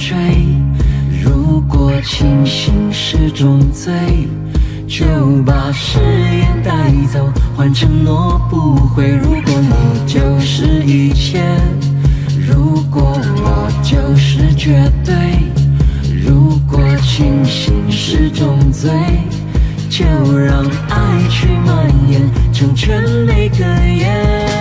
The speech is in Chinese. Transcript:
追。如果清醒是种罪，就把誓言带走，换承诺不悔。如果你就是一切，如果我就是绝对，如果清醒是种罪，就让爱去蔓延，成全每个夜。